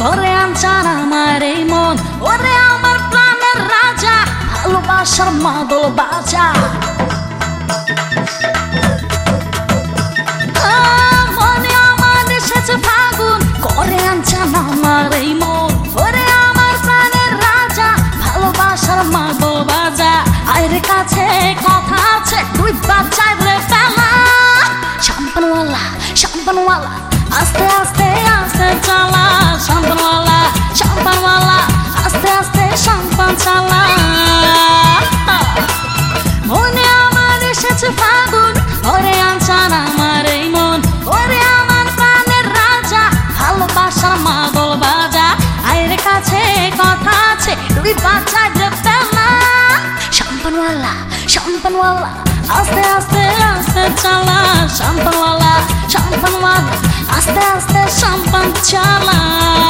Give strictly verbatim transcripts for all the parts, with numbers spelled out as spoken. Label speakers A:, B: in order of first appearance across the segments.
A: ঘরে আনছান আমার এই মন, ওরে আমার প্রাণের রাজা, ভালোবাসার মাদল বাজা। মনে আমার এসেছে ফাগুন, ঘরে আনছান আমার এই মন, ওরে আমার প্রাণের রাজা, ভালোবাসার মাদল বাজা। আইরে কাছে কথা আছে, দুই বাচ্চায় রে বেলা। শাম্পানওয়ালা শাম্পানওয়ালা আস্তে আস্তে আস্তে চালা, শাম্পানওয়ালা শাম্পানওয়ালা আস্তে আস্তে শাম্পান চালা। মনে আমার এসেছে ফাগুন, ঘরে আনছান আমার এই মন, ওরে আমার প্রাণের রাজা, ভালোবাসার মাদল বাজা। আইরে কাছে কথা আছে, দুই বাচ্চায় রে বেলা। শাম্পানওয়ালা শাম্পানওয়ালা আস্তে আস্তে আস্তে চালা, শাম্পানওয়ালা শাম্পানওয়ালা আস্তে আস্তে শাম্পান চালা।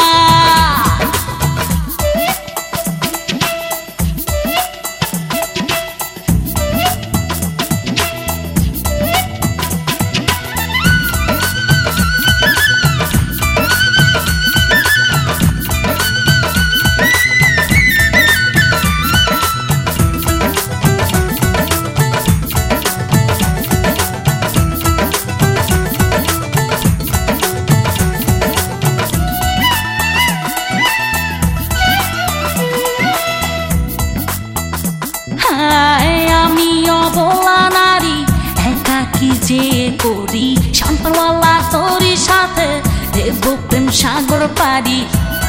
A: আমি অবলা নারী, একা কি যে করি, শাম্পানওয়ালা তোরই সাথে দেব প্রেম সাগর পারি।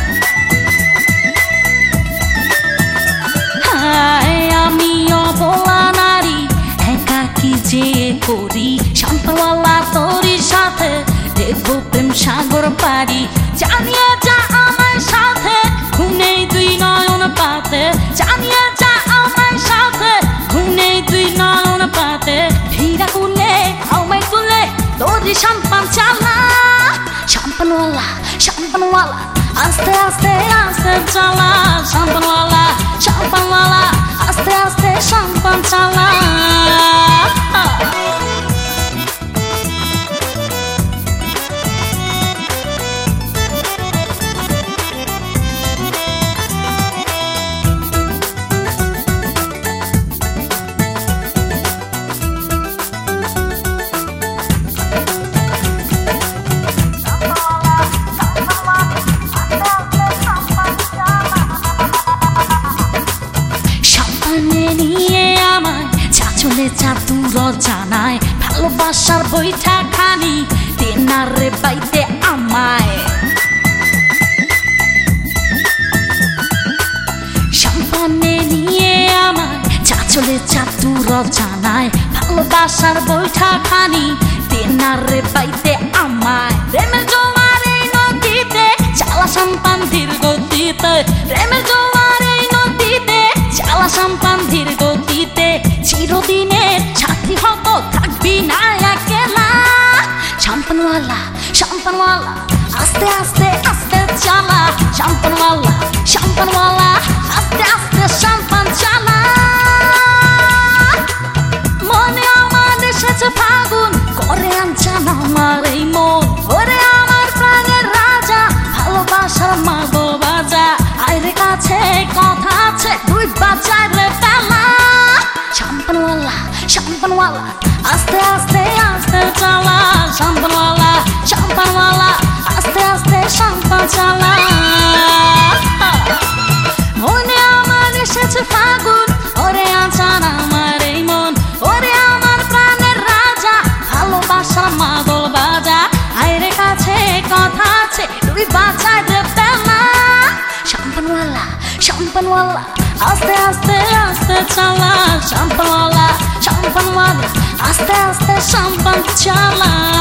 A: আমি অবলা নারী, একা কি যে করি, শাম্পানওয়ালা তোরই সাথে দেব প্রেম সাগর পারি। জানিয়ে যা আমার সাথে খুনে দুই নয়ন পাতে, জানিয়ে যা আমার সাথে খুনে দুই নয়ন পাতে। হীরা কুলে আমায় তুলে তোরই শাম্পান চালা, শাম্পানওয়ালা শাম্পানওয়ালা আস্তে আস্তে আস্তে চালা, শাম্পানওয়ালা শাম্পানওয়ালা আস্তে আস্তে শাম্পান চালা। নিয়ে আমায় চাচলে চাতুর জানায়, ভালোবাসার বইটা খানি তেনারে বাইতে আমায়। শাম্পানে নিয়ে আমায় চাচলে চাতুর জানায়, ভালোবাসার বইটা খানি তেনারে বাইতে আমায়। প্রেমের জোয়ার এই নদীতে চালা শাম্পান ধীর গতিতে, প্রেমের জোয়ার এই নদীতে চালা শাম্পান ধীর গতিতে। চিরদিনের সাথী হত থাকবি না একলা, শাম্পানওয়ালা শাম্পানওয়ালা আস্তে আস্তে আস্তে চালা, শাম্পানওয়ালা শাম্পানওয়ালা আস্তে আস্তে শাম্পান চালা। মনে আমার এসেছে ফাগুন, ঘরে আনছান আমার এই মন, ওরে আমার প্রাণের রাজা, ভালোবাসার মাদল বাজা। আইরে কাছে কথা আছে, দুই বাচ্চায় রে বেলা। শাম্পানওয়ালা শাম্পানওয়ালা আস্তে আস্তে আস্তে চালা, শাম্পানওয়ালা শাম্পানওয়ালা আস্তে আস্তে শাম্পান চালা। মনে আমার এসেছে ফাগুন, ওরে আনছান আমার এই মন, ওরে আমার প্রাণের রাজা, ভালোবাসার মাদল বাজা। আইরে কাছে কথা আছে, দুই বাচ্চায় রে বেলা। শাম্পানওয়ালা শাম্পানওয়ালা আস্তে আস্তে আস্তে চালা, শাম্পানওয়ালা শাম্পানওয়ালা আস্তে আস্তে শাম্পান চালা।